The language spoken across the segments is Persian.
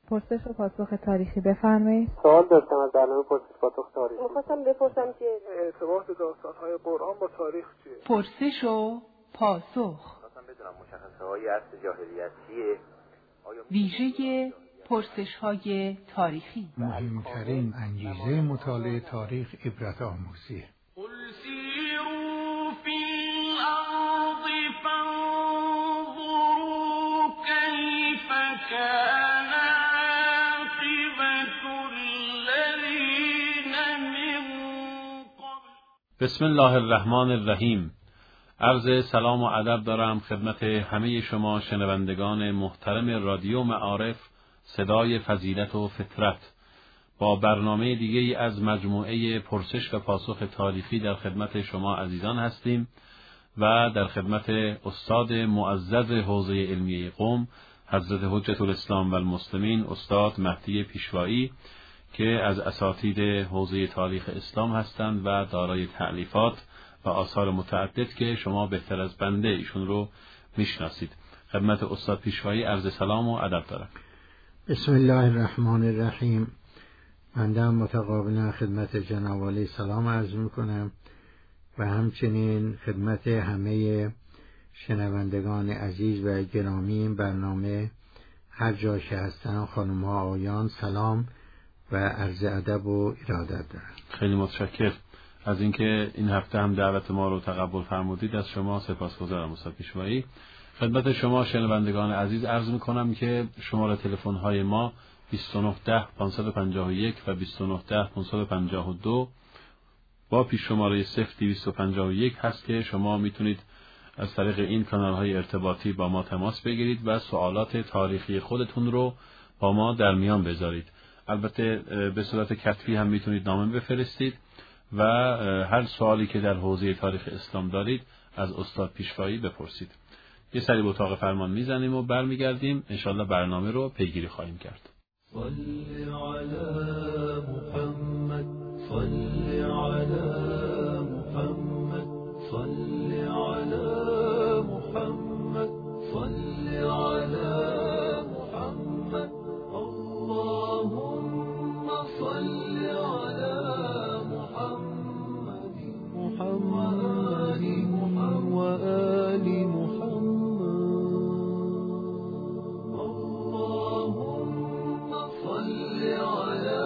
پرسش و پاسخ تاریخی بفرمایید. سوال داشتم از برنامه پرسش پاسخ تاریخی. می‌خواستم بپرسم که ارتباط داستان‌های قرآن با تاریخ چیه؟ پرسش و پاسخ. می‌خواستم بدونم مشخصه‌های عصر جاهلیت چیه؟ ویژه پرسش‌های تاریخی. مهمترین انگیزه مطالعه تاریخ عبرت آموزیه. قل سیروا فی الارض فانظروا کیف کان عاقبة الذین من قبل. بسم الله الرحمن الرحیم. عرض سلام و ادب دارم خدمت همه شما شنوندگان محترم رادیو معارف، صدای فضیلت و فطرت، با برنامه دیگری از مجموعه پرسش و پاسخ تاریخی در خدمت شما عزیزان هستیم و در خدمت استاد معزز حوزه علمیه قم حضرت حجت الاسلام و المسلمین استاد مهدی پیشوایی که از اساتید حوزه تاریخ اسلام هستند و دارای تألیفات و آثار متعدد که شما بهتر از بنده ایشون رو میشناسید. خدمت استاد پیشوایی عرض سلام و ادب دارم. بسم الله الرحمن الرحیم. بنده هم متقابلا خدمت جناب عالی سلام عرض میکنم و همچنین خدمت همه شنوندگان عزیز و گرامی این برنامه هر جا که هستن، خانم ها آقایان، سلام و عرض ادب و ارادت دارم. خیلی متشکرم از اینکه این هفته هم دعوت ما رو تقبل فرمودید. از شما سپاسگزارم استاد پیشوایی. خدمت شما شنوندگان عزیز عرض میکنم که شماره تلفن های ما 2910 551 و 2910 552 با پیش شماره 0251 هست که شما میتونید از طریق این کانال های ارتباطی با ما تماس بگیرید و سوالات تاریخی خودتون رو با ما در میان بذارید. البته به صورت کتبی هم میتونید نامه بفرستید و هر سوالی که در حوزه تاریخ اسلام دارید از استاد پیشوایی بپرسید. یه سری به اتاق فرمان میزنیم و برمیگردیم. انشالله برنامه رو پیگیری خواهیم کرد. صلی علی محمد، صلی علی محمد، صلی علی محمد، صلی علی محمد. اللهم صل علی محمد محمد و آل محمد. اللهم صل علی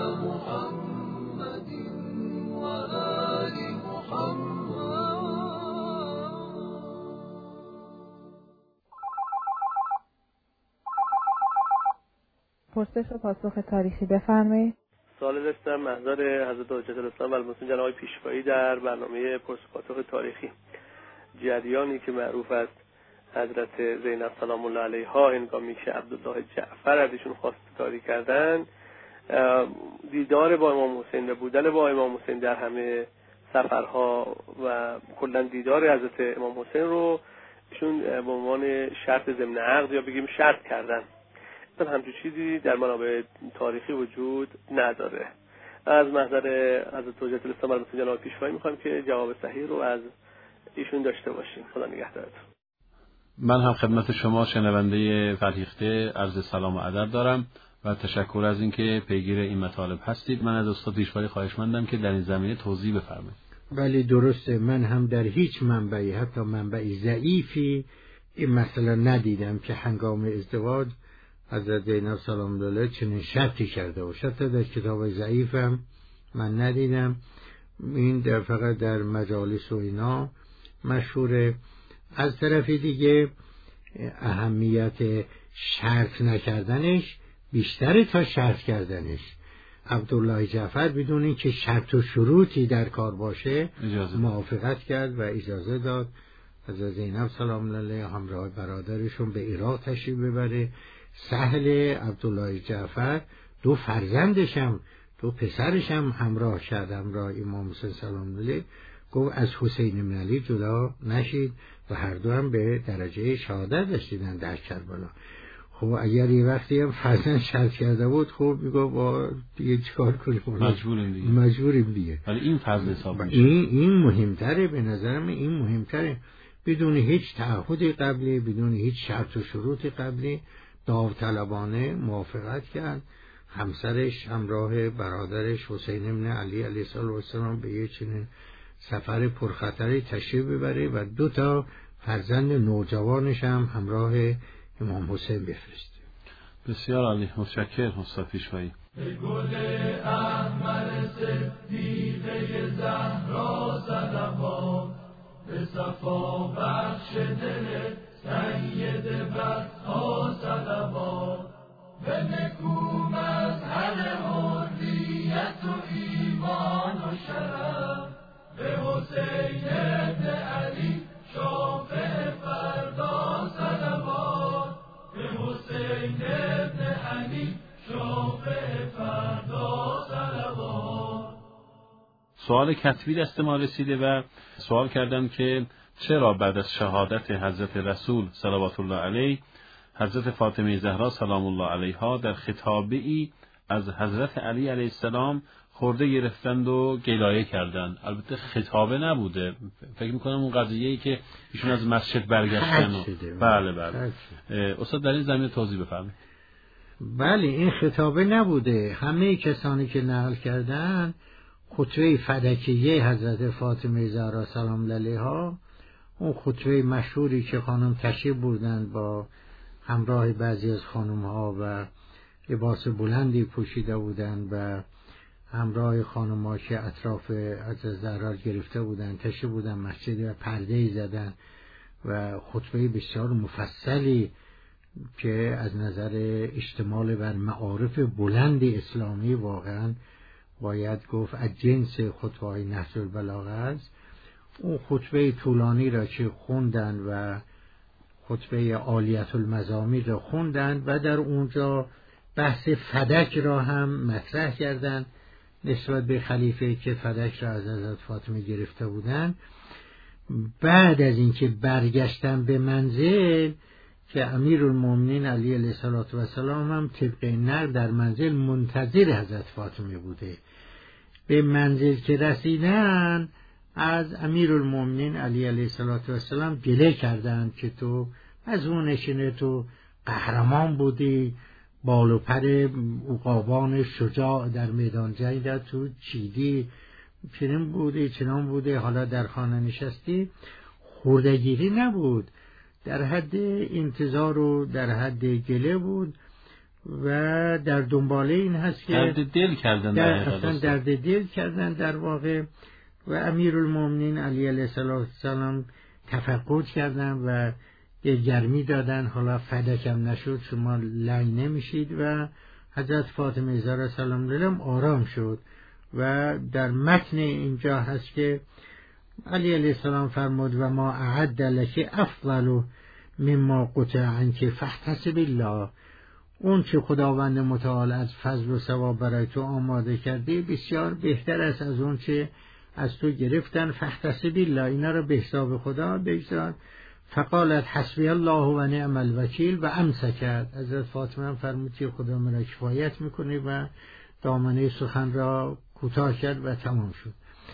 محمد و آل محمد. پرسش و پاسخ تاریخی بفرمایید. سوال داشتم محضر حضرت حجت الاسلام و المسلمین جناب پیشوایی در برنامه پرسش و پاسخ تاریخی. جریانی که معروف است حضرت زینب سلام الله علیها هنگامی که عبدالله جعفر از ایشون خواستگاری کردن، دیدار با امام حسین و بودن با امام حسین در همه سفرها و کلا دیدار حضرت امام حسین رو ایشون به عنوان شرط ضمن عقد یا بگیم شرط کردن. مثلا همچون چیزی در منابع تاریخی وجود نداره. از محضر حضرت حجت الاسلام و المسلمین جناب پیشوایی میخوایم که جواب صحیح رو از ایشون داشته باشیم. خدا نگهدارتون. من هم خدمت شما شنونده فرهیخته عرض سلام و ادب دارم و تشکر از اینکه پیگیر این مطالب هستید. من از استاد پیشوایی خواهشمندم که در این زمینه توضیح بفرمایید. بله درسته. من هم در هیچ منبعی، حتی منبعی ضعیفی، این مسئله ندیدم که هنگام ازدواج حضرت زینب سلام الله علیها چنین شرطی کرده باشد. حتی در کتاب ضعیفم من ندیدم. این فقط در مجالس و اینا مشهوره. از طرف دیگه اهمیت شرط نکردنش بیشتره تا شرط کردنش. عبدالله جعفر بدون اینکه شرط و شروطی در کار باشه موافقت کرد و اجازه داد حضرت زینب سلام الله علیها همراه برادرشون به عراق تشریف ببره. سهل عبدالله جعفر دو فرزندشم، دو پسرشم همراه شد، همراه امام حسین سلام الله علیه. گفت از حسین بن علی جدا نشید و هر دو هم به درجه شهادت رسیدن در کربلا. خب اگر یه وقتی هم فرزند شرط کرده بود، خب میگه با دیگه چیکار کنیم، مجبوریم دیگه. ولی این فضل حساب میشه. این مهمتره، به نظر من این مهمتره. بدون هیچ تعهد قبلی، بدون هیچ شرط و شروط قبلی داوطلبانه موافقت کرد همسرش همراه برادرش حسین ابن علی علیه السلام به یک چنین سفر پرخطری تشریف ببره و 2 فرزند نوجوانش هم همراه امام حسین بفرسته. بسیار عالی، متشکرم استاد پیشوایی. به گل احمر صدیقه زهرا صلوات، به صفا بخش دل سید بطحا صلوات، به نکو مظهر حریت و ایمان و شرف، به حسین ابن علی شافع فردا صلوات، به حسین ابن علی شافع فردا صلوات. سوال کتبی دست ما رسیده و سوال کردن که چرا بعد از شهادت حضرت رسول صلوات الله علیه حضرت فاطمه زهرا سلام الله علیها در خطابه‌ای از حضرت علی علیه السلام خورده گرفتند و گلایه کردند. البته خطابه نبوده، فکر میکنم اون قضیه‌ای که ایشون از مسجد برگشتن. بله. استاد در این زمینه توضیح بفرمایید. بله، این خطابه نبوده. همه کسانی که نقل کردن خطبه فدکیه حضرت فاطمه زهرا سلام الله علیها، اون خطبه مشهوری که خانم تشریف بردند با همراه بعضی از خانم‌ها و لباس بلندی پوشیده بودند و همراه خانم‌ها که اطراف حضرت زهرا گرفته بودند تشریف بودند مسجد و پرده‌ای زدند و خطبه بسیار مفصلی که از نظر اشتمال بر معارف بلند اسلامی واقعا باید گفت از جنس خطبه‌های نهج البلاغه است. اون خطبه طولانی را که خوندن و خطبه عالیت المزامیر را خوندن و در اونجا بحث فدک را هم مطرح کردند نسبت به خلیفه که فدک را از حضرت فاطمه گرفته بودند. بعد از اینکه برگشتن به منزل که امیرالمومنین علی علیه السلام هم طبق نقل در منزل منتظر حضرت فاطمه بوده، به منزل که رسیدن از امیرالمومنین علی علیه السلام گله کردند که تو از اون نشینه تو قهرمان بودی، بال و پر عقابان شجاع در میدان جنگ تو چیدی، چنان بوده، حالا در خانه نشستی. خردگیری نبود، در حد انتظار و در حد گله بود و در دنباله این هست که درد دل کردن، درد دل کردن در واقع. و امیرالمومنین علی علیه السلام تفقد کردن و دلگرمی دادن، حالا فدکم نشد شما لنگ نمیشید و حضرت فاطمه زهرا سلام الله آرام شد. و در متن اینجا هست که علی علیه السلام فرمود و ما اعد لک افضل مما قطع عنک فاحتسب الله، اون که خداوند متعال از فضل و ثواب برای تو آماده کرده بسیار بهتر است از اون که از تو گرفتن، فاحتسب الله، اینا رو به حساب خدا بگذار. فقالت حسبی الله و نعم الوکیل و امسکت، حضرت فاطمه هم فرمود که خدا مرا کفایت میکنه و دامنه سخن را کوتاه کرد و تمام شد.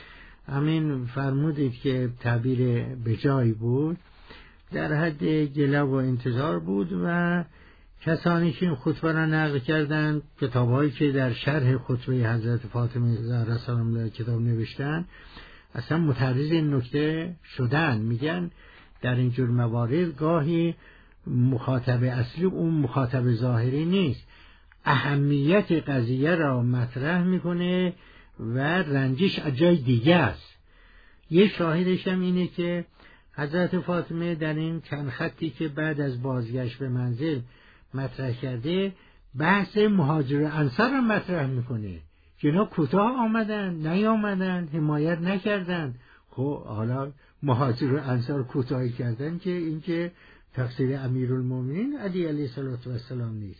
همین فرمودید که تعبیر بجایی بود، در حد گله و انتظار بود. و کسانی که این خطبه را نقل کردند، کتاب‌هایی که در شرح خطبه حضرت فاطمه زهرا سلام الله کتاب نوشتن، اصلا متعرض این نکته شدن، میگن در اینجور موارد گاهی مخاطب اصلی اون مخاطب ظاهری نیست، اهمیت قضیه را مطرح میکنه و رنجش از جای دیگه است. یه شاهدش هم اینه که حضرت فاطمه در این چند خطی که بعد از بازگشت به منزل مطرح کرده، بحث مهاجر و انصار را مطرح میکنه که اینا کوتاه آمدن، نیامدن، حمایت نکردن. خب حالا مهاجر و انصار کوتاهی کردن که این که تقصیر امیرالمومنین علی علیه السلام نیست.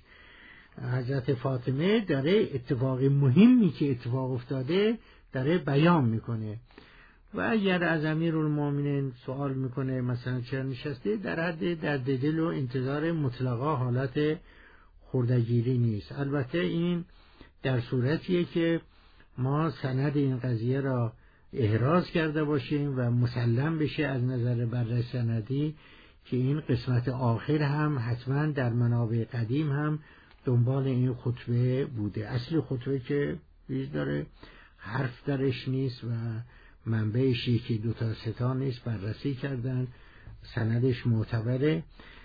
حضرت فاطمه داره اتفاق مهمی که اتفاق افتاده داره بیان میکنه و اگر از امیرالمومنین سوال میکنه مثلا چرا نشسته، در حد درد دل و انتظار مطلقا، حالت خردگیری نیست. البته این در صورتیه که ما سند این قضیه را احراز کرده باشیم و مسلم بشه از نظر بررسی سندی که این قسمت آخر هم حتما در منابع قدیم هم دنبال این خطبه بوده. اصل خطبه که بیز داره، حرف درش نیست و منبعش یکی دو تا سه تا نیست، بررسی کردن، سندش معتبره.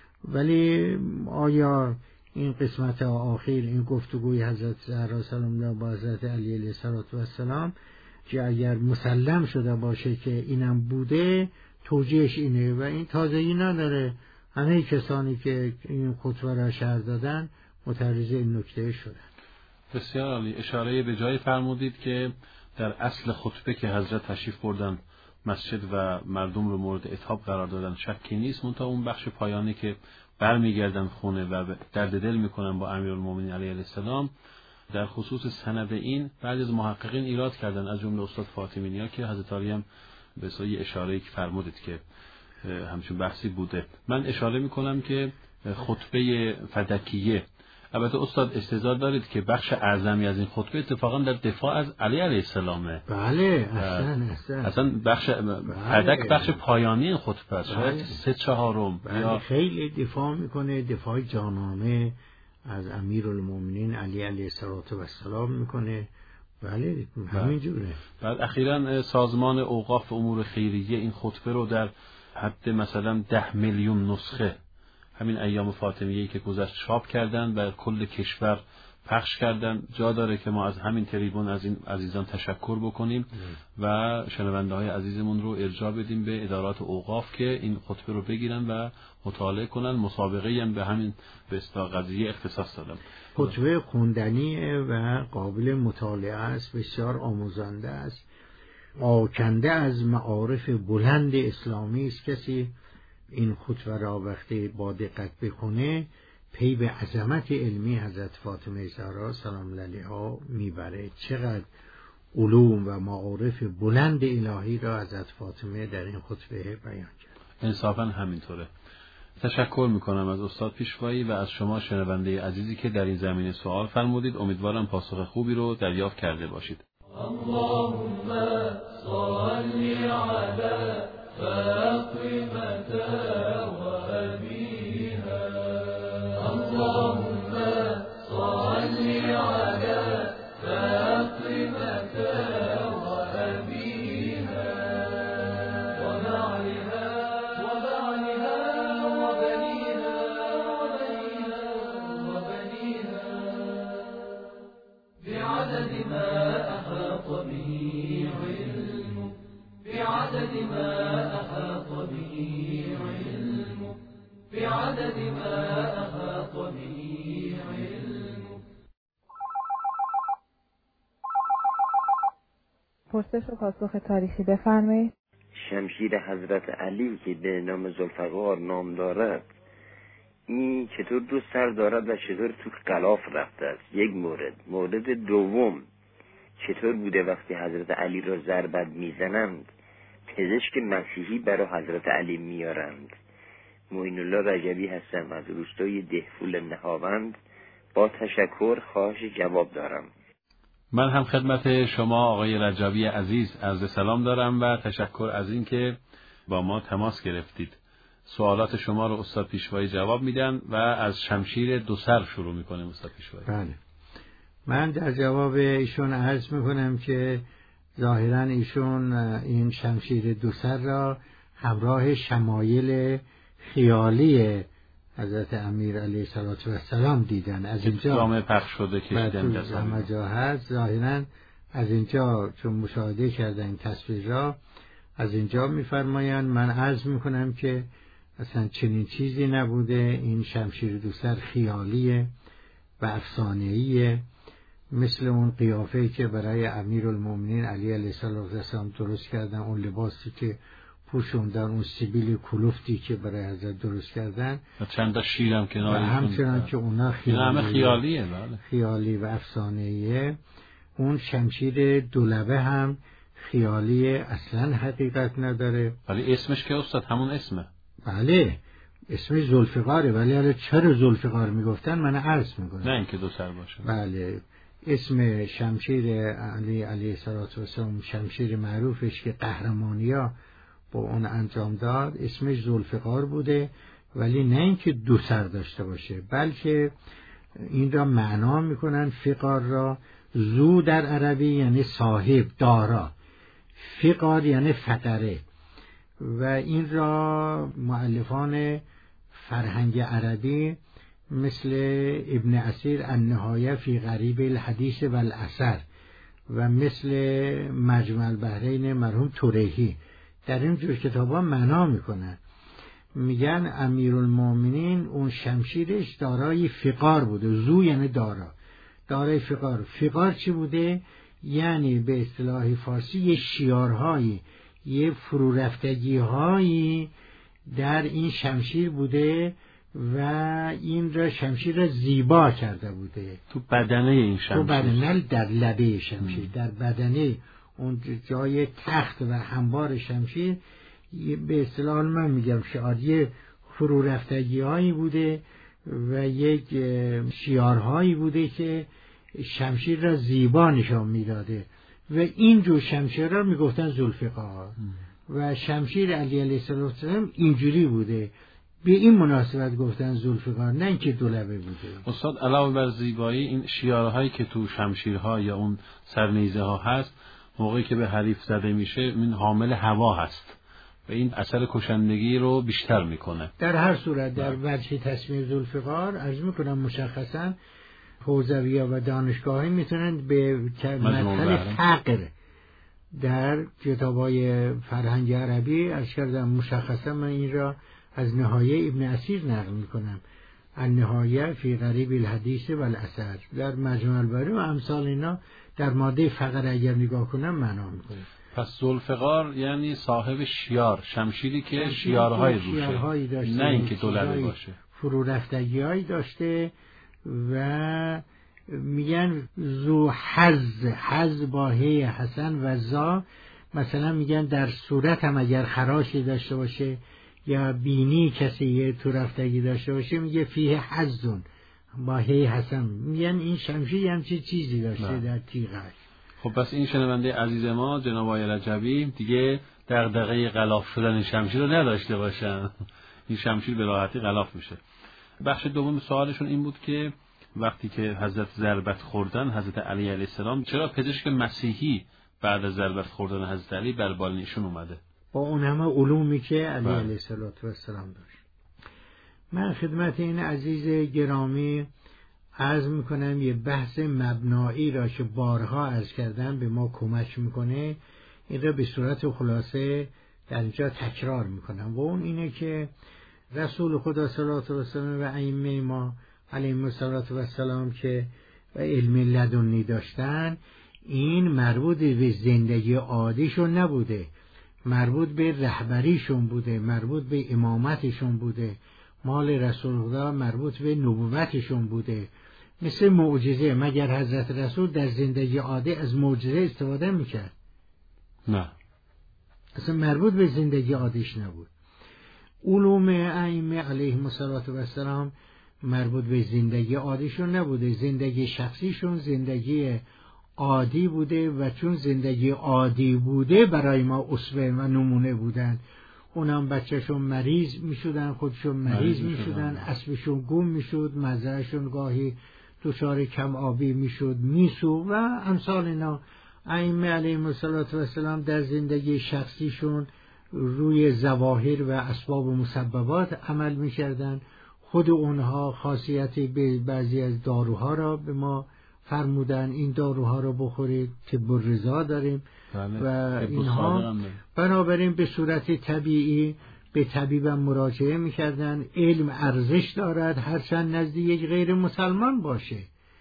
ولی آیا این قسمت آخر، این گفتگوی حضرت زهرا سلام الله با حضرت علی علیه السلام که اگر مسلم شده باشه که اینم بوده، توجیهش اینه و این تازگی نداره. همه کسانی که این خطبه را شرح دادن متعرض این نکته شدن. بسیار عالی. اشاره به جایی فرمودید که در اصل خطبه که حضرت تشریف بردن مسجد و مردم رو مورد عتاب قرار دادن شکی نیست، منتها اون بخش پایانی که برمیگردن خونه و درد دل میکنن با امیرالمومنین علیه السلام، در خصوص سند این بعضی از محققین ایراد کردن، از جمله استاد فاطمی نیا که حضرت علی هم به سوی اشاره‌ای که فرمودید که همچون بحثی بوده. من اشاره میکنم که خطبه فدکیه، البته استاد استدلال دارید که بخش اعظمی از این خطبه اتفاقا در دفاع از علی علیه السلامه. بله اصلا بخش فدک بخش پایانی این خطبه است، شاید 3/4 یا خیلی دفاع میکنه، دفاع جانانه از امیرالمومنین علی علیه السلام میکنه. بله همین جوره. بعد اخیراً سازمان اوقاف امور خیریه این خطبه رو در حد مثلا 10 میلیون نسخه همین ایام فاطمیه‌ای که گذشت چاپ کردن و کل کشور پخش کردن. جا داره که ما از همین تریبون از این عزیزان تشکر بکنیم و شنونده‌های عزیزمون رو ارجاع بدیم به ادارات اوقاف که این خطبه رو بگیرن و مطالعه کنن. مسابقه‌ای هم به همین به اصطلاح قضیه اختصاص دادن. خطبه خوندنیه و قابل مطالعه است، بسیار آموزنده است، آکنده از معارف بلند اسلامی است. کسی این خطبه را وقتی با دقت بخونه پی به عظمت علمی حضرت فاطمه زهرا سلام الله علیها میبره. چقدر علوم و معارف بلند الهی را حضرت فاطمه در این خطبه بیان کرد. انصافا همینطوره. تشکر میکنم از استاد پیشوایی و از شما شنونده عزیزی که در این زمینه سوال فرمودید. امیدوارم پاسخ خوبی رو دریافت کرده باشید. اللهم صل علی فاطمة وأبيها اللهم صل على فاطمة وأبيها وبعلها وبنيها بعدد ما أحاط به علمه بعدد ما أحاط به علمه بعدد ما أحاط به علمه. پرسش و پاسخ تاریخی بفرمایید. شمشیر حضرت علی که به نام ذوالفقار نام دارد، این چطور دو سر دارد و چطور تو غلاف رفته است؟ یک مورد دوم، چطور بوده وقتی حضرت علی را ضربت میزنند پزشک مسیحی برای حضرت علی میارند؟ معین الله رجبی هستم از روستای دهفول نهاوند. با تشکر خواهش جواب دارم. من هم خدمت شما آقای رجبی عزیز عرض سلام دارم و تشکر از این که با ما تماس گرفتید. سوالات شما رو استاد پیشوایی جواب میدن و از شمشیر دو سر شروع میکنه استاد پیشوایی. بله، من در جواب ایشون عرض میکنم که ظاهرا ایشون این شمشیر دو سر را همراه شمایل خیالی حضرت امیر علیه السلام دیدن. از اینجا جامعه پخش شده کشیدن همه جا هست. ظاهرا از اینجا چون مشاهده کردن این تصویر را، از اینجا میفرمایند من عرض میکنم که اصلا چنین چیزی نبوده. این شمشیر دو سر خیالیه و افسانه‌ایه، مثل اون قیافه‌ای که برای امیرالمومنین علی علیه السلام درست کردن، اون لباسی که پوشوندن، اون سیبیل کلوفتی که برای حضرت درست کردن و چند تا شیرم کنارشون، همچنان که اونا خیالیه. بله. خیالی و افسانه‌ایه. اون شمشیر دولبه هم خیالیه، اصلا حقیقت نداره. ولی اسمش که استاد همون اسمه. بله اسمش ذوالفقاره، ولی حالا چرا ذوالفقار میگفتن من عرض میکنم، نه اینکه دو سر باشه. بله اسم شمشیر علی علیه السلام شمشیر معروفش که قهرمانیا با اون انجام داد اسمش ذوالفقار بوده، ولی نه اینکه دو سر داشته باشه، بلکه این را معنا میکنن فقار را. ذو در عربی یعنی صاحب، دارا، فقار یعنی فقره. و این را مؤلفان فرهنگ عربی مثل ابن اسیر النهایه فی غریب الحدیث و الاثر و مثل مجمع البحرین مرحوم توریحی در این جور کتابا معنا میکنن. میگن امیرالمومنین اون شمشیرش دارای فقار بوده. ذو یعنی دارا، دارای فقار. فقار چی بوده؟ یعنی به اصطلاح فارسی یه شیارهایی، یه فرورفتگی‌هایی در این شمشیر بوده و این را شمشیر را زیبا کرده بوده. تو بدنه این شمشیر، تو بدنه، در لبه شمشیر، در بدنه اون جای تخت و همبار شمشیر به اصطلاح من میگم شعاری فرورفتگی‌هایی بوده و یک شیارهایی بوده که شمشیر را زیبا نشان میداده و این جو شمشیر را میگفتن ذوالفقار. و شمشیر علی علیه السلام اینجوری بوده، به این مناسبت گفتن ذوالفقار، نه اینکه دو لبه بوده. استاد علاوه بر زیبایی، این شیارهایی که تو شمشیرها یا اون سرنیزه ها هست موقعی که به حریف زده میشه این حامل هوا هست و این اثر کشندگی رو بیشتر میکنه. در هر صورت در وجه تصمیم ذوالفقار عرض میکنم مشخصا حوزویه و دانشگاهی میتونن به مدخل فقر در کتابای فرهنگ عربی عرض کردم. مشخصا من این را از نهایه ابن اسیر نقل میکنم، النهایه فی غریب الحدیث و الاثر. در مجمع البحرین و امثال اینا در ماده فقر اگر نگاه کنم معنا میکنه. پس ذوالفقار یعنی صاحب شیار، شمشیری که شیارهای روشه، نه اینکه دولبه باشه. فرورفتگی‌هایی داشته و میگن ذو حظ با هی حسن و زا. مثلا میگن در صورت هم اگر خراشی داشته باشه یا بینی کسی یه تو رفتگی داشته باشه میگه فیه حظون با هی حسن. میگن این شمشیر همچی چیزی داشته در تیغش. خب پس این شنونده عزیز ما جناب آقای رجبی دیگه دغدغه غلاف شدن شمشیر رو نداشته باشن. این شمشیر به راحتی غلاف میشه. بخش دوم سوالشون این بود که وقتی که حضرت ضربت خوردن حضرت علی علیه السلام، چرا پزشک مسیحی بعد از ضربت خوردن حضرت علی بر بالینشون اومده؟ با اون همه علومی که علی علیه السلام داشت. من خدمت این عزیز گرامی عرض میکنم یه بحث مبنایی را که بارها عرض کردم به ما کمک میکنه، این را به صورت خلاصه در اینجا تکرار میکنم و اون اینه که رسول خدا صلی الله علیه و سلم و ائمه ما علیهم السلام که علم لدنی داشتن، این مربوط به زندگی عادیشون نبوده، مربوط به رهبریشون بوده، مربوط به امامتشون بوده. مال رسول خدا مربوط به نبوتشون بوده. مثل معجزه، مگر حضرت رسول در زندگی عادی از معجزه استفاده میکرد؟ نه، اصلا مربوط به زندگی عادیش نبود. علوم ائمه علیهم السلام مربوط به زندگی عادیشون نبوده، زندگی شخصیشون زندگی عادی بوده و چون زندگی عادی بوده برای ما اسوه و نمونه بودن. اونم بچهشون مریض میشدن، خودشون مریض میشدن، اسبشون گم میشد، مزرعشون گاهی دچار کم آبی میشد، میسو و امثال اینا. ائمه علیهم السلام در زندگی شخصیشون روی ظواهر و اسباب و مسببات عمل میکردن. خود اونها خاصیت به بعضی از داروها را به ما فرمودن، این داروها را بخورید که برزا داریم و اینها. بنابراین به صورت طبیعی به طبیبم مراجعه میکردن. علم ارزش دارد هرچند نزد یک غیر مسلمان باشه.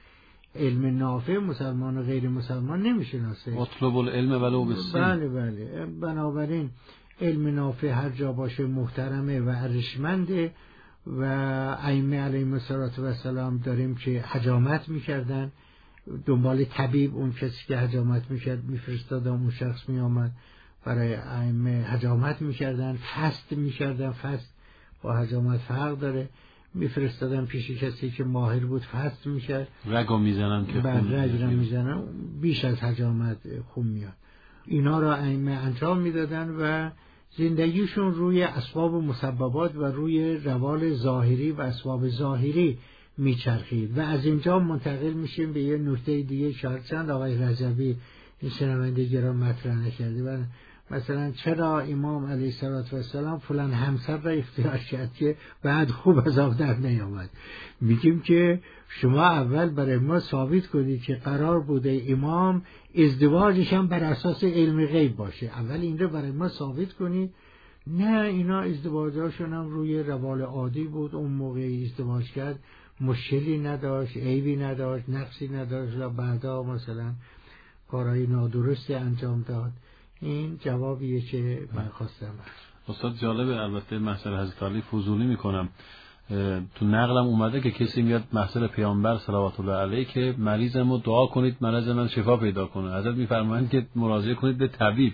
علم نافع مسلمان و غیر مسلمان نمیشناسه. اطلب العلم ولو بالسین. بله. بنابراین علم نافع هر جا باشه محترمه و ارزشمنده و ائمه علیهم السلام داریم که حجامت میکردن، دنبال طبیب اون کسی که حجامت میکرد میفرستادن، اون شخص میآمد برای ائمه حجامت میکردن، فست میکردن. فست با حجامت فرق داره. میفرستادن پیش کسی که ماهر بود فست میکرد، رگو میزنن که خون رگ بیش از حجامت خون میاد. اینا را ائمه انجام میدادن و زندگیشون روی اسباب و مسببات و روی روال ظاهری و اسباب ظاهری میچرخید و از اینجا منتقل میشیم به یه نکته دیگه شاید چند آقای رجبی این شنونده گرام مطرح نکرده و مثلا چرا امام علیه السلام فلان همسر را اختیار کرد که بعد خوب از آب در نیامد. میگیم که شما اول برای ما ثابت کنید که قرار بوده امام ازدواجش هم بر اساس علم غیب باشه. اول این رو برای ما ثابت کنید. نه، اینا ازدواجاشون هم روی روال عادی بود. اون موقع ازدواج کرد مشکلی نداشت، عیبی نداشت، نقصی نداشت و بعدا مثلا کارهای نادرستی انجام داد. این جوابیه که من خواستم. استاد جالبه. البته محضر حضرت علی فضولی میکنم، تو نقلم اومده که کسی میاد محضر پیامبر صلوات الله علیه که مریضمو دعا کنید مریض من شفا پیدا کنه. حضرت میفرمایند که مراجعه کنید به طبیب.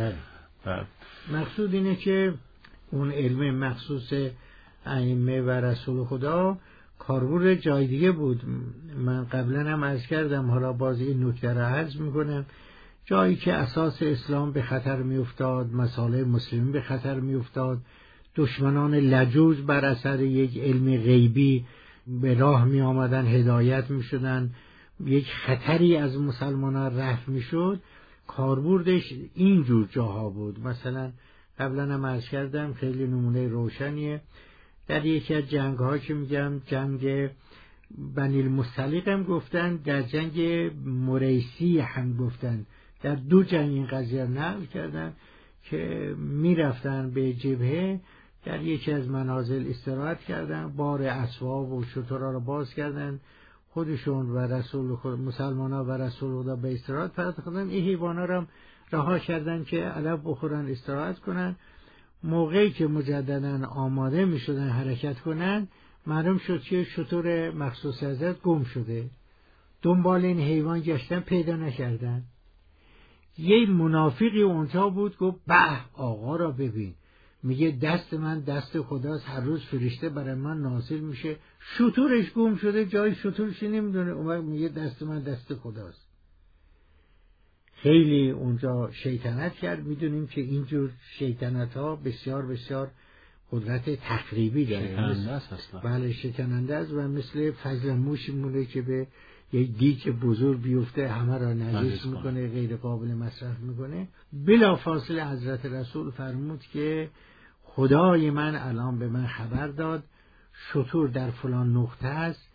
مقصود اینه که اون علم مخصوص ائمه و رسول خدا کاربر جای دیگه بود. من قبلا هم عرض کردم، حالا باز این نکته را عرض میکنم. جایی که اساس اسلام به خطر می افتاد، مصالح مسلمین به خطر می افتاد، دشمنان لجوج بر اثر یک علم غیبی به راه می آمدن، هدایت می شدن، یک خطری از مسلمانان رفع می شد، کاربردش اینجور جاها بود. مثلا قبلا هم عرض کردم، خیلی نمونه روشنیه. در یکی از جنگ ها که میگم جنگ بنی المصطلق هم گفتن، در جنگ مریسی هم گفتن، در دو جنگ این قضیه نقل کردن که میرفتن به جبهه، در یکی از منازل استراحت کردن، بار اسباب و شترها رو باز کردن، خودشون و رسول خود مسلمان‌ها و رسول خدا به استراحت پرداختن. این حیوانا رو رها کردن که علف بخورن استراحت کنن. موقعی که مجددا آماده میشدن حرکت کنن، معلوم شد که شتر مخصوص حضرت گم شده. دنبال این حیوان گشتن، پیدا نکردن. یه منافقی اونجا بود، گفت به آقا را ببین، میگه دست من دست خداست، هر روز فرشته برای من نازل میشه، شترش گم شده، جای شترش نمیدونه، اون میگه دست من دست خداست. خیلی اونجا شیطنت کرد. میدونیم که اینجور شیطنت ها بسیار بسیار قدرت تخریبی داره. شکننده است اصلا. بله شکننده است و مثل فضل موش مونه که به یک دیگ بزرگ بیفته همه را نجس میکنه، غیر قابل مصرف میکنه. بلا فاصله حضرت رسول فرمود که خدای من الان به من خبر داد شتر در فلان نقطه است،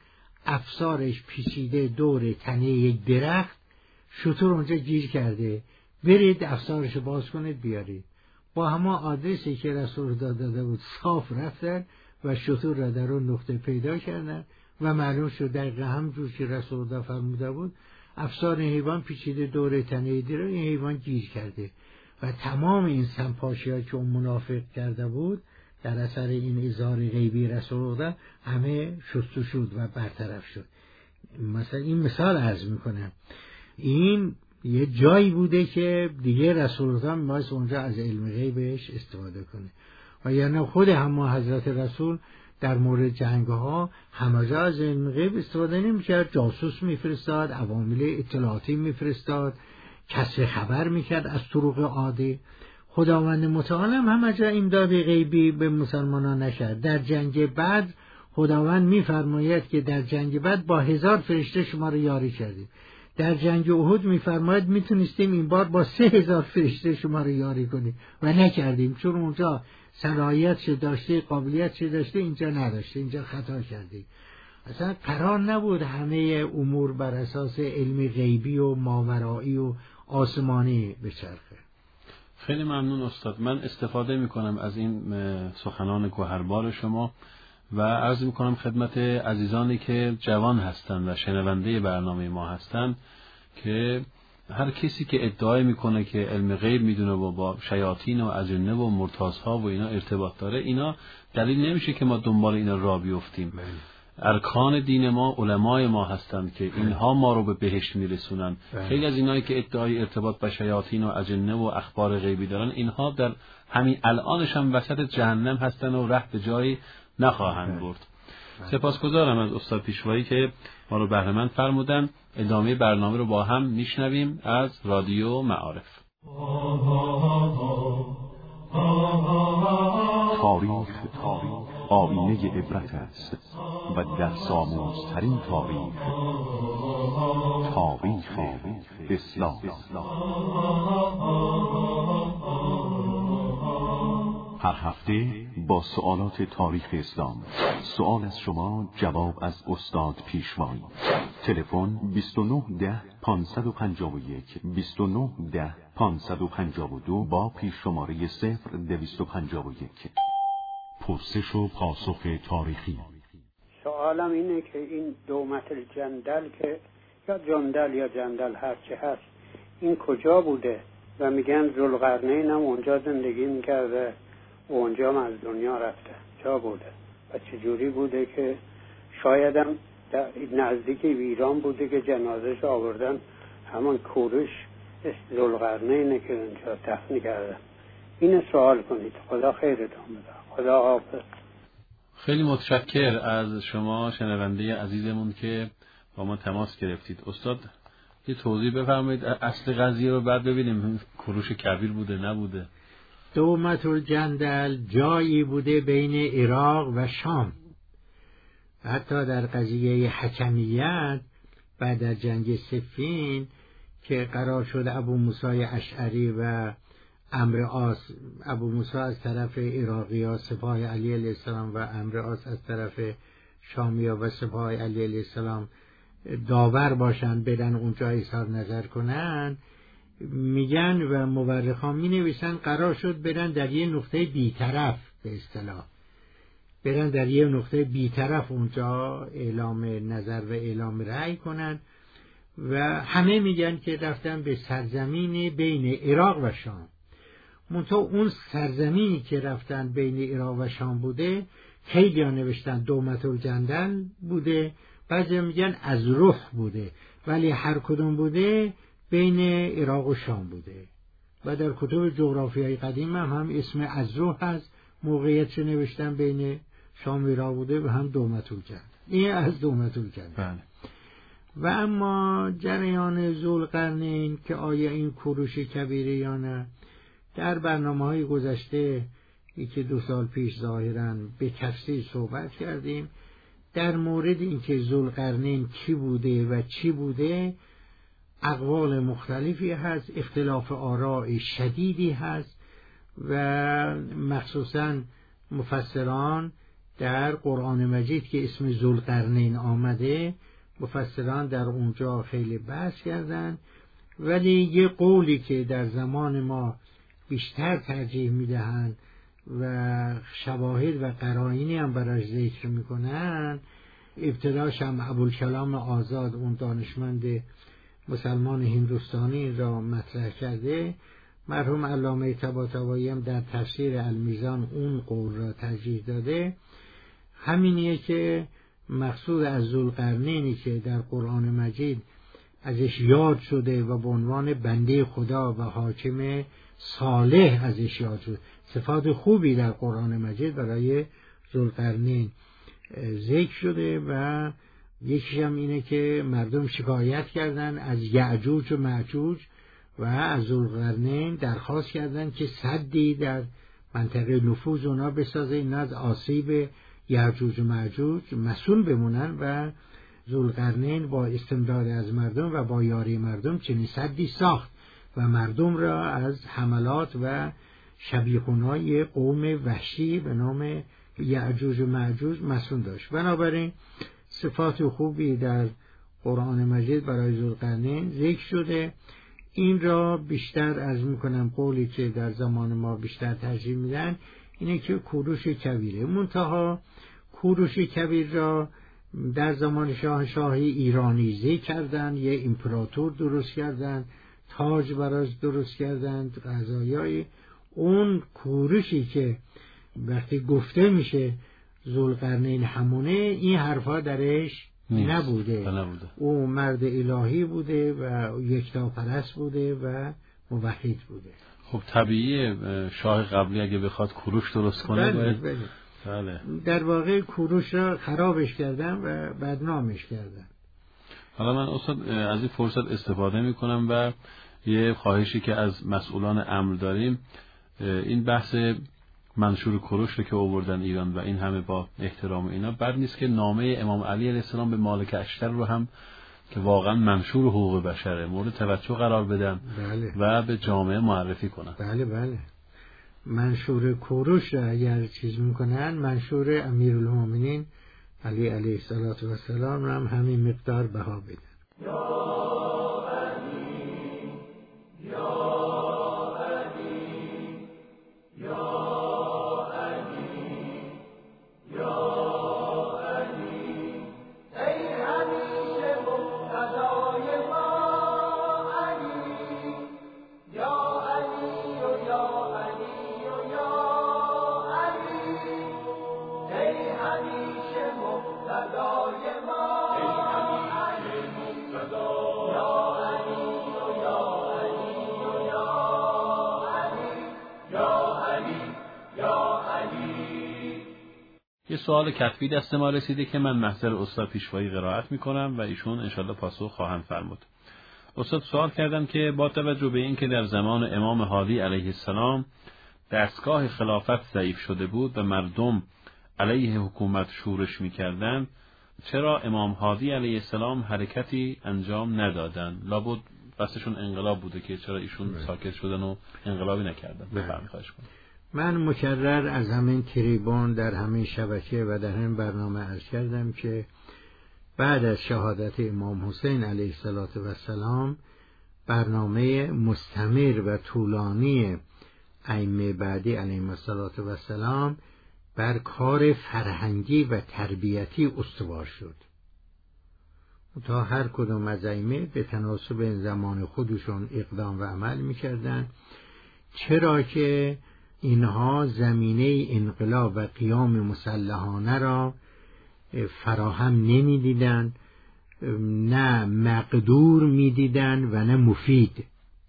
افسارش پیچیده دور تنه یک درخت، شتر اونجا گیر کرده، برید افسارش باز کنید بیارید. با همه آدرسی که رسول داده بود صاف رفتن و شتر را در اون نقطه پیدا کردن و معلوم شد دقیقا همجور که رسول الله فرموده بود، افسار حیوان پیچیده دور تنه درخت، این حیوان گیر کرده و تمام این سمپاشی‌ها که اون منافق کرده بود در اثر این اظهار غیبی رسول الله همه شست شد و برطرف شد. مثلا این مثال عرض میکنم. این یه جایی بوده که دیگه رسول الله می‌بایست اونجا از علم غیبش استفاده کنه و یعنی خود هم حضرت رسول در مورد جنگ‌ها همه جا از علم غیب استفاده نمی‌کرد. جاسوس می‌فرستاد، عوامل اطلاعاتی می‌فرستاد، کسب خبر می‌کرد از طرق عادی. خداوند متعال همه جا امداد غیبی به مسلمانان نکرد. در جنگ بدر خداوند می‌فرماید که در جنگ بدر با 1000 فرشته شما رو یاری کردیم. در جنگ احد می‌فرماید میتونستیم این بار با 3000 فرشته شما رو یاری کنیم و نکردیم، چون اونجا صلاحیت داشته، قابلیت داشته، اینجا نداشته، اینجا خطا کردیم. اصلا قرار نبود همه امور بر اساس علم غیبی و ماورایی و آسمانی بچرخه. خیلی ممنون استاد. من استفاده میکنم از این سخنان گوهربار شما و عرض میکنم خدمت عزیزانی که جوان هستند و شنونده برنامه ما هستند که هر کسی که ادعای میکنه که علم غیب میدونه و با شیاطین و اجنه و مرتازها و اینا ارتباط داره، اینا دلیل نمیشه که ما دنبال اینا راه بیفتیم. ارکان دین ما علمای ما هستند که اینها ما رو به بهشت میرسونن. خیلی از اینایی که ادعای ارتباط با شیاطین و اجنه و اخبار غیبی دارن، اینها در همین الانش هم وسط جهنم هستن و ره به جایی نخواهند برد. سپاسگزارم از استاد پیشوایی که ما رو بهره مند فرمودن. ادامه برنامه رو با هم میشنویم از رادیو معارف. تاریخ آینه عبرت است و در ساموزترین تاریخ اسلام. هر هفته با سوالات تاریخ اسلام، سوال از شما، جواب از استاد پیشوایی. تلفن 2910 551 2910 552 با پیش شماره 0251. پرسش و پاسخ تاریخی. سوالم اینه که این دومت الجندل که یا جندل یا جندل هر چه هست، این کجا بوده؟ و میگن ذوالقرنین هم اونجا زندگی میکرده و اونجا هم از دنیا رفته. جا بوده و چجوری بوده که شایدم نزدیک ایران بوده که جنازش آوردن همون کوروش ذوالقرنینه که اونجا دفن کردن. این سوال کنید. خدا خیرتون بده. خدا حافظ. خیلی متشکر از شما شنونده عزیزمون که با ما تماس گرفتید. استاد یه توضیح بفرمایید اصل قضیه رو، بعد ببینیم کوروش کبیر بوده نبوده. دومت الجندل جایی بوده بین عراق و شام. حتی در قضیه حکمیت بعد از جنگ صفین که قرار شد ابو موسی اشعری و عمرو عاص، ابو موسی از طرف عراقی‌ها سپاه علی علیه السلام و عمرو عاص از طرف شامی‌ها و سپاه علی علیه السلام داور باشن، برن اونجا اظهار نظر کنن، میگن و مورخان مینویسن قرار شد برن در یه نقطه بی‌طرف، به اصطلاح برن در یه نقطه بی‌طرف اونجا اعلام نظر و اعلام رأی کنن و همه میگن که رفتن به سرزمین بین عراق و شام. منتها اون سرزمینی که رفتن بین عراق و شام بوده خیلی ها نوشتن دومت الجندل بوده، بعضی میگن از روح بوده، ولی هر کدوم بوده بین عراق و شام بوده. و در کتب جغرافیای قدیم هم اسم از روح هست، موقعیتش نوشتن بین شام و عراق بوده و هم دومت الجندل. این از دومت الجندل. و اما جریان ذوالقرنین که آیا این کوروش کبیره یا نه، در برنامه‌های گذشته که 2 سال پیش ظاهراً به تفصیل صحبت کردیم در مورد اینکه ذوالقرنین کی بوده و چی بوده. اقوال مختلفی هست، اختلاف آراء شدیدی هست و مخصوصاً مفسران در قرآن مجید که اسم ذوالقرنین آمده، مفسران در اونجا خیلی بحث کردن، ولی یه قولی که در زمان ما بیشتر ترجیح میدهند و شواهد و قرائنی هم براش ذکر میکنن، ابتداش هم ابوالکلام آزاد، اون دانشمند مسلمان هندوستانی را مطرح کرده. مرحوم علامه طباطبایی هم در تفسیر المیزان اون قول را ترجیح داده. همینیه که مقصود از ذوالقرنینی که در قرآن مجید ازش یاد شده و به عنوان بنده خدا و حاکم صالح ازش یاد شده، صفات خوبی در قرآن مجید برای ذوالقرنین ذکر شده و یکیش هم اینه که مردم شکایت کردن از یأجوج و مأجوج و از ذوالقرنین درخواست کردن که سدی در منطقه نفوذ اونا بسازه، اینا از آسیب یأجوج و مأجوج مسئول بمونن و ذوالقرنین با استمداد از مردم و با یاری مردم چنین سدی ساخت و مردم را از حملات و شبیخونهای قوم وحشی به نام یأجوج و مأجوج مسئول داشت. بنابراین صفات خوبی در قرآن مجید برای ذوالقرنین ذکر شده. این را بیشتر عرض میکنم قولی که در زمان ما بیشتر ترجیح میدن اینه که کوروش کبیره. منتها کوروش کبیر را در زمان شاهی ایرانیزه کردن، یه امپراتور درست کردن، تاج براش درست کردن، غذایای اون کوروشی که وقتی گفته میشه ذوالقرنین همونه، این حرفا درش نبوده. او مرد الهی بوده و یکتاپرست بوده و موحد بوده. خب طبیعیه شاه قبلی اگه بخواد کوروش درست کنه بله. در واقع کوروش را خرابش کردن و بدنامش کردن. حالا من استاد از این فرصت استفاده میکنم و یه خواهشی که از مسئولان امر داریم، این بحث منشور کوروش رو که آوردن ایران و این همه با احترام اینا، بد نیست که نامه امام علی علیه السلام به مالک اشتر رو هم که واقعا منشور حقوق بشره مورد توجه قرار بدن. بله. و به جامعه معرفی کنن. بله. منشور کوروش را اگر چیز میکنن، منشور امیرالمومنین علی علیه السلام را هم همین مقدار بها بدن. یه سوال کتبی دست ما رسیده که من محضر استاد پیشوایی قرائت میکنم و ایشون انشالله پاسخ خواهند فرمود. استاد سوال کردم که با توجه به این که در زمان امام هادی علیه السلام دستگاه خلافت ضعیف شده بود و مردم علیه حکومت شورش میکردند، چرا امام هادی علیه السلام حرکتی انجام ندادن؟ لابد بسشون انقلاب بوده که چرا ایشون ساکت شدن و انقلابی نکردن؟ بفرمایید. خواهش کنم. من مکرر از همین تریبون در همین شبکه و در همین برنامه عرض کردم که بعد از شهادت امام حسین علیه السلام برنامه مستمر و طولانی ائمه بعدی علیهم السلام بر کار فرهنگی و تربیتی استوار شد. تا هر کدام از ائمه به تناسب زمان خودشون اقدام و عمل می‌کردند، چرا که اینها زمینه انقلاب و قیام مسلحانه را فراهم نمی‌دیدند، نه مقدور می‌دیدند و نه مفید.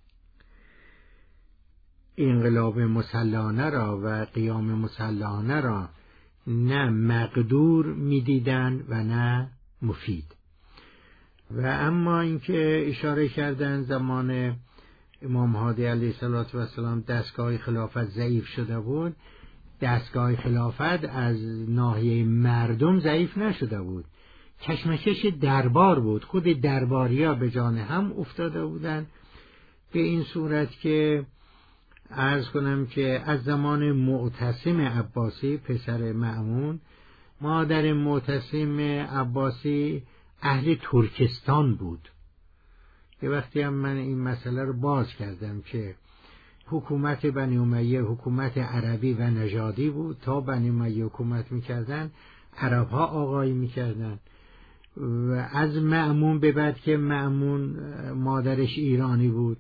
انقلاب مسلحانه را و قیام مسلحانه را نه مقدور می‌دیدند و نه مفید. و اما اینکه اشاره کردن زمان امام هادی علیه السلام دستگاه خلافت ضعیف شده بود، دستگاه خلافت از ناحیه مردم ضعیف نشده بود، کشمکش دربار بود. خود درباریا به جان هم افتاده بودند، به این صورت که عرض کنم که از زمان معتصم عباسی پسر مأمون، مادر معتصم عباسی اهل ترکستان بود. یه وقتی هم من این مسئله رو باز کردم که حکومت بنی امیه حکومت عربی و نژادی بود. تا بنی امیه حکومت میکردن عربها آقایی میکردن و از مأمون به بعد که مأمون مادرش ایرانی بود،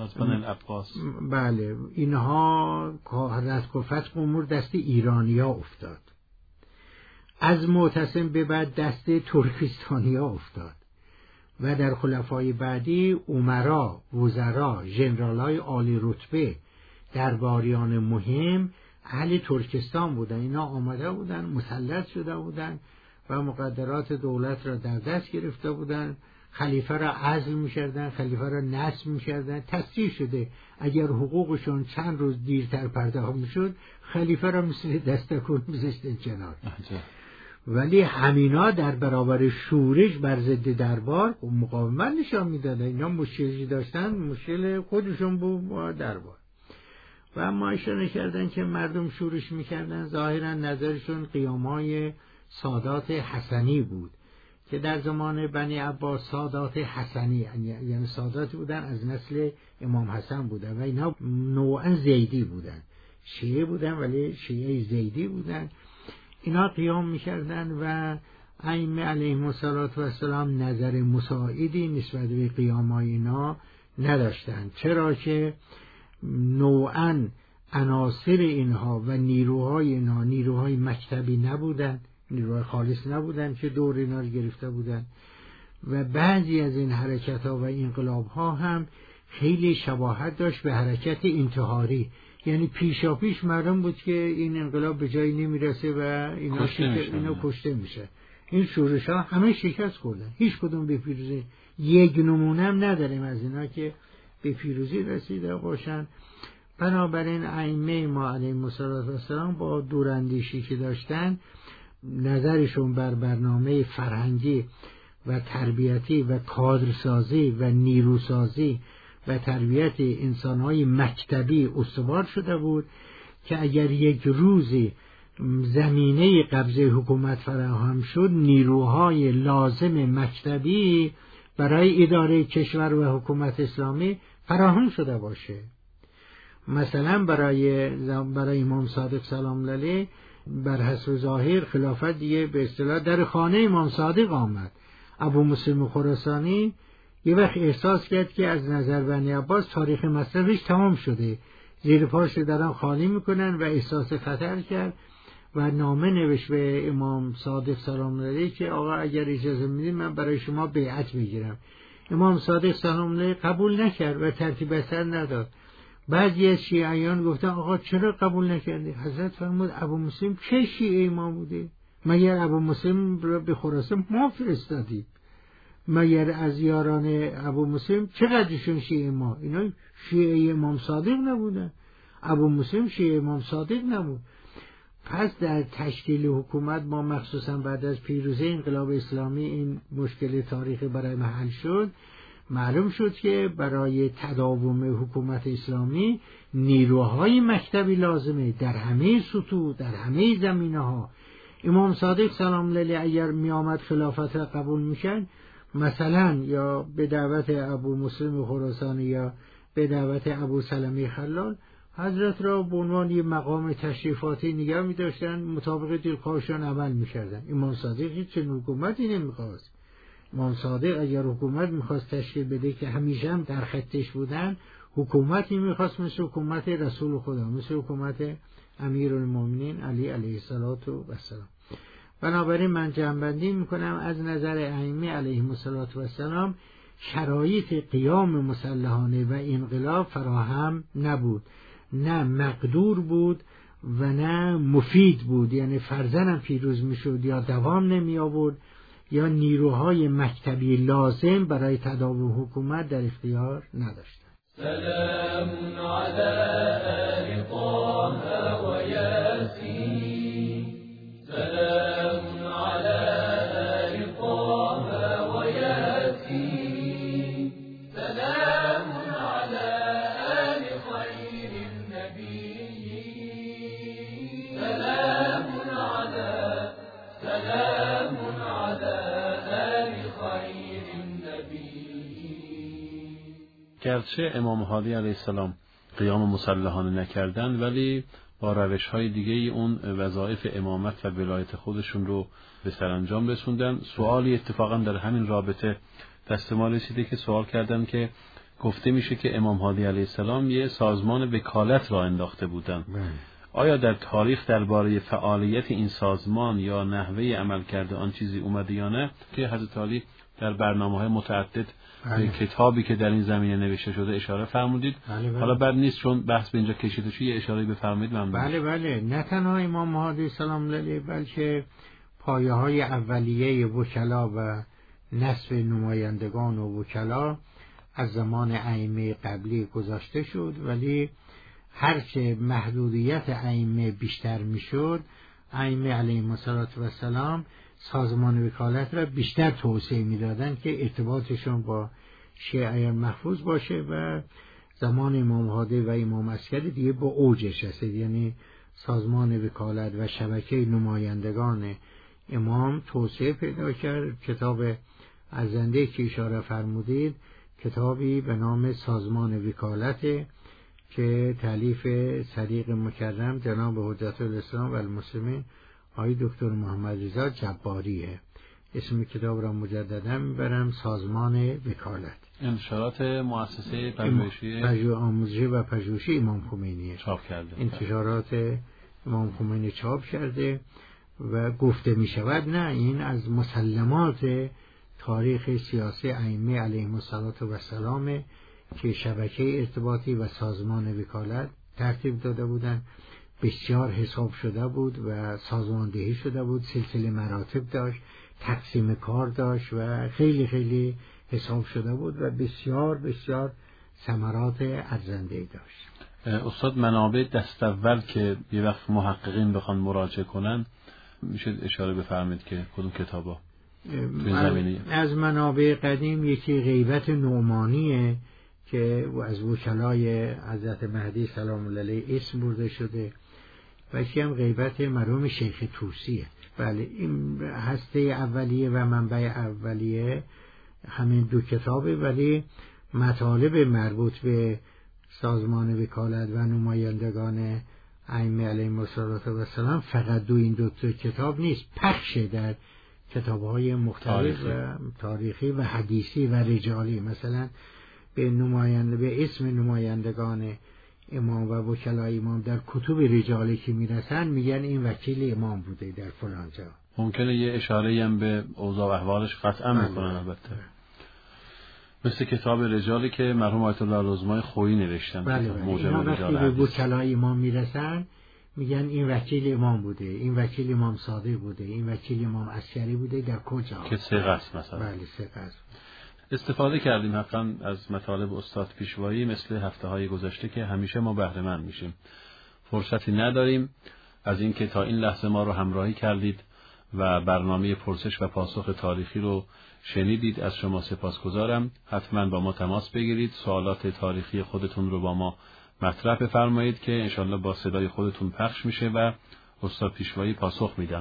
بله، اینها رزق و فتق امور دست ایرانیا افتاد. از معتصم به بعد دست ترکستانیا افتاد و در خلفای بعدی امرا، وزرا، ژنرالای عالی رتبه، درباریان مهم اهل ترکستان بودن. اینا آمده بودن، مسلط شده بودن و مقدرات دولت را در دست گرفته بودن. خلیفه را عزل می‌کردن، خلیفه را نصب می‌کردن. تصدیق شده اگر حقوقشون چند روز دیرتر پرداخت می‌شد، خلیفه را مثل دستکون می‌ذاشتن کنار. ولی همینا در برابر شورش بر ضد دربار مقاومت نشان میدادن. اینا مشکلی داشتن، مشکل خودشون بود با دربار. و اما اشاره کردن که مردم شورش میکردن، ظاهرا نظرشون قیامای سادات حسنی بود که در زمان بنی عباس سادات حسنی یعنی سادات بودن از نسل امام حسن بودن و اینا نوعا زیدی بودن، شیعه بودن ولی شیعه زیدی بودن. اینا قیام میکردن و ائمه علیهم السلام نظر مساعدی نسبت به قیامای اینا نداشتن، چرا که نوعا عناصر اینها و نیروهای اینها نیروهای مکتبی نبودن، نیروهای خالص نبودن که دور اینا رو گرفته بودن. و بعضی از این حرکت ها و انقلاب ها هم خیلی شباهت داشت به حرکت انتحاری، یعنی پیشا پیش معلوم بود که این انقلاب به جایی نمیرسه و اینا کشته میشه. این شورش ها همه شکست خوردن، هیچ کدوم به پیروزی، یک نمونه هم نداریم از اینا که به پیروزی رسیده باشن. بنابراین ائمه ما علیهم السلام با دوراندیشی که داشتن، نظرشون بر برنامه فرهنگی و تربیتی و کادرسازی و نیروسازی و تربیت انسانهای مکتبی استوار شده بود که اگر یک روزی زمینه قبضه حکومت فراهم شد، نیروهای لازم مکتبی برای اداره کشور و حکومت اسلامی فراهم شده باشه. مثلا برای امام صادق سلام علیه بر حسب ظاهر خلافت دیگه به اصطلاح در خانه امام صادق آمد. ابو مسلم خراسانی یه وقت احساس کرد که از نظر بنی عباس تاریخ مصرفش تمام شده، زیر پاش دارن خالی میکنن و احساس خطر کرد و نامه نوشت به امام صادق سلام علیه که آقا اگر اجازه میدید من برای شما بیعت بگیرم. امام صادق سلام علیه قبول نکرد و ترتیب اثر نداد. بعضی از شیعیان گفتن آقا چرا قبول نکردی؟ حضرت فرمود ابو مسلم چه شیعه ما بوده؟ مگر ابو مسلم را به خراسان ما فرستادیم؟ مگر از یاران ابو مسلم چقدرشون شیعه ما؟ اینا شیعه امام صادق نبودن. ابو مسلم شیعه امام صادق نبود. پس در تشکیل حکومت ما مخصوصا بعد از پیروزی انقلاب اسلامی این مشکل تاریخی برای محل شد. معلوم شد که برای تداوم حکومت اسلامی نیروهای مکتبی لازمه در همه سطوح، در همه زمینه‌ها. امام صادق سلام علیه اگر می آمد خلافت را قبول میشن، مثلا یا به دعوت ابو مسلم خراسانی یا به دعوت ابو سلمه خلال، حضرت را به عنوان یک مقام تشریفاتی نگه می داشتن، مطابق دلخواهشان عمل می کردن. امام صادق هیچ حکومتی نمیخواست. امام صادق اگر حکومت میخواست تشکیل بده که همیشه هم در خطش بودن، حکومتی میخواست مثل حکومت رسول خدا، مثل حکومت امیرالمومنین علی علیه السلام. بنابراین من جمع‌بندی میکنم از نظر ائمه علیهم السلام شرایط قیام مسلحانه و انقلاب فراهم نبود، نه مقدور بود و نه مفید بود. یعنی فرزن پیروز میشد یا دوام نمی آورد یا نیروهای مکتبی لازم برای تداوم حکومت در اختیار نداشتند. سلام علی آل طه و یاسین، سلام علی آل طه و یاسین، سلام علی آل خیر النبیین، سلام علی گرچه امام هادی علیه السلام قیام مسلحانه نکردند، ولی با روش‌های دیگه اون وظایف امامت و ولایت خودشون رو به سرانجام رسوندن. سوالی اتفاقا در همین رابطه دست ما رسیده که سوال کردن که گفته میشه که امام هادی علیه السلام یه سازمان وکالت را انداخته بودن. آیا در تاریخ درباره فعالیت این سازمان یا نحوه عملکرد آن چیزی اومده یا نه؟ که حضرت علی در برنامه‌های متعدد به کتابی که در این زمینه نوشته شده اشاره فرمودید. حالا بعد نیست چون بحث به اینجا کشیده شد، یه اشاره بفرمایید. من بله نه تنها امام هادی سلام علیه بلکه پایه‌های اولیه وکلا و نصب نمایندگان و وکلا از زمان ائمه قبلی گذاشته شد، ولی هرچه محدودیت ائمه بیشتر میشد، ائمه علیهم السلام سازمان وکالت را بیشتر توسعه میدادن که ارتباطشون با شیعیان محفوظ باشه و زمان امام هادی و امام عسکری دیگه با اوجش رسید. یعنی سازمان وکالت و شبکه نمایندگان امام توسعه پیدا کرد. کتاب ارزنده که اشاره فرمودید کتابی به نام سازمان وکالت که تالیف صدیق مکرم جناب حجت الاسلام و المسلمین آقای دکتر محمد رضا جباریه. اسم کتاب را مجددا میبرم، سازمان وکالت. انتشارات مؤسسه پژوهشی آموزشی و پژوهشی امام خمینی چاپ کرده. انتشارات امام خمینی چاپ کرده و گفته میشود نه، این از مسلمات تاریخ سیاسی ائمه علیهم السلام که شبکه ارتباطی و سازمان وکالت ترتیب داده بودند. بسیار حساب شده بود و سازماندهی شده بود، سلسله مراتب داشت، تقسیم کار داشت و خیلی خیلی حساب شده بود و بسیار ثمرات ارزنده‌ای داشت. استاد منابع دست اول که یه وقت محققین بخوان مراجعه کنن میشه اشاره بفرمایید که کدوم کتابا؟ از منابع قدیم یکی غیبت نعمانیه که از وکلای حضرت مهدی سلام الله علیه اسم برده شده و یکی هم غیبت مرحوم شیخ طوسیه. بله این هسته اولیه و منبع اولیه همین دو کتابه، ولی مطالب مربوط به سازمان وکالت و نمایندگان ائمه علیهم السلام فقط این دو کتاب نیست، پخش در کتاب‌های مختلف تاریخی و حدیثی و رجالی. مثلا به اسم نمایندگان امام و وکلای امام در کتب رجالی که میرسن میگن این وکیل امام بوده در فلان جا. ممکنه یه اشاره‌ای هم به اوضاع و احوالش قطعا میکنن. البته مثل کتاب رجالی که مرحوم آیت الله العظمای خویی نوشتن. بله اینا وقتی به وکلای امام میرسن میگن این وکیل امام بوده، این وکیل امام صادق بوده، این وکیل امام عسکری بوده در کجا که ثقه است مثلا. بله ثقه است. استفاده کردیم حقا از مطالب استاد پیشوایی مثل هفته‌های گذشته که همیشه ما بهره مند میشیم. فرصتی نداریم از اینکه تا این لحظه ما رو همراهی کردید و برنامه پرسش و پاسخ تاریخی رو شنیدید. از شما سپاسگزارم. حتما با ما تماس بگیرید، سوالات تاریخی خودتون رو با ما مطرح بفرمایید که انشالله با صدای خودتون پخش میشه و استاد پیشوایی پاسخ میدن.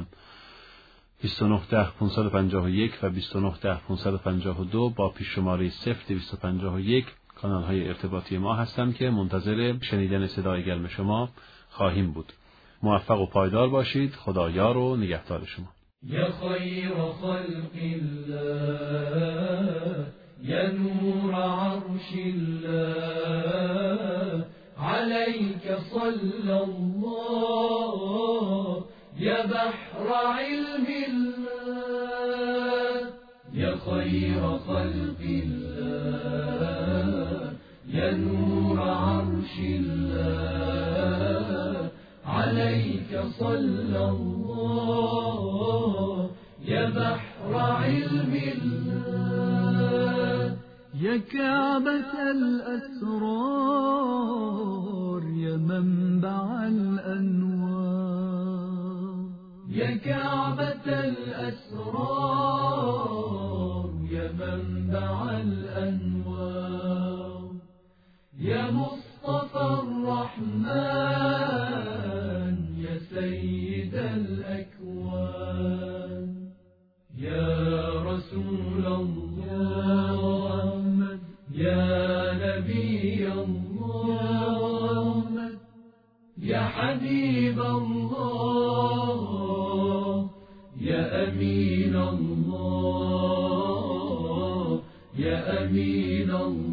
2910-551 و 2910-552 با پیش شماره 0251 کانال های ارتباطی ما هستند که منتظر شنیدن صدای گرم شما خواهیم بود. موفق و پایدار باشید. خدا یار و نگهدار شما. یا خیر خلق الله یا نور عرش الله عليك صلى الله يا بحر علم الله يا خير خلق الله يا نور عرش الله عليك صلى الله يا بحر علم الله يا كعبة الأسرار يا منبع الأنوار يا كعبة الأسرار يا منبع الأنوار يا مصطفى الرحمن يا سيد الأكوان يا رسول الله يا نبي الله يا حبيب الله يا أمين الله يا أمين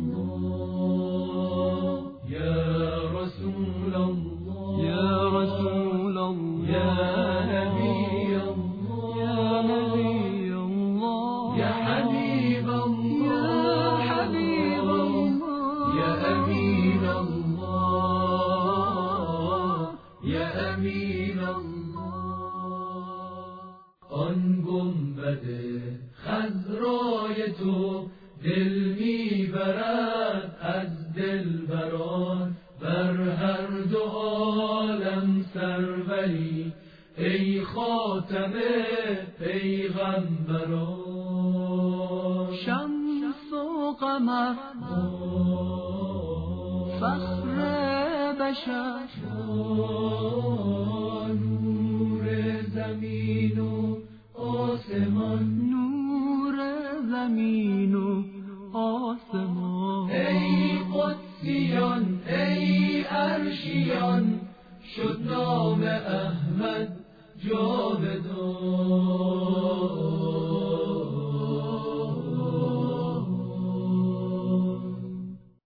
الله يا رسول الله يا رسول الله يا نبي الله يا نبي الله يا حبيب الله يا حبيب الله يا أمين الله يا أمين الله آن گنبد خضرای تو دل میبرد از دلبران بر هر دو عالم سروری ای خاتم پیغمبران شمس و قمر فخر بشر نور زمین و آسمان نور زمین و آسمان ای قدسیان ای عرشیان شد نام احمد جاودان